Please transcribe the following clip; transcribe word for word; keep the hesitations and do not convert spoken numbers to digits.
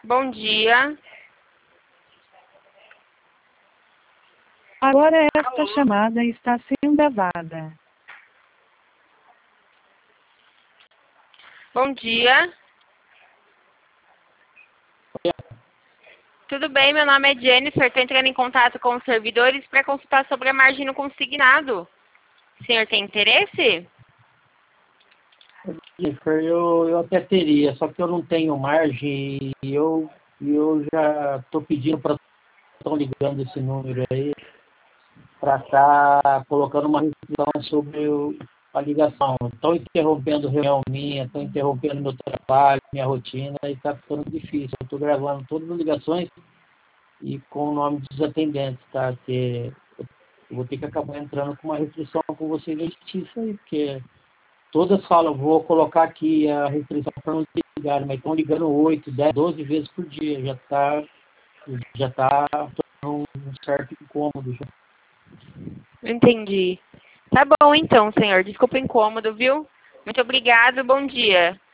Bom dia. Agora esta chamada está sendo gravada. Bom dia. Tudo bem, meu nome é Jennifer. Estou entrando em contato com os servidores para consultar sobre a margem no consignado. O senhor tem interesse? Jennifer, eu, eu até teria, só que eu não tenho margem e eu, eu já estou pedindo para estão ligando esse número aí para estar tá colocando uma restrição sobre o, a ligação. Estão interrompendo reunião minha, estão interrompendo meu trabalho, minha rotina e está ficando difícil. Eu estou gravando todas as ligações e com o nome dos atendentes, tá? Que eu vou ter que acabar entrando com uma restrição com vocês na justiça aí, porque todas falam, vou colocar aqui a restrição para não ligar, mas estão ligando oito, dez, doze vezes por dia. Já está já tá um certo incômodo. Já. Entendi. Tá bom então, senhor. Desculpa o incômodo, viu? Muito obrigado. Bom dia.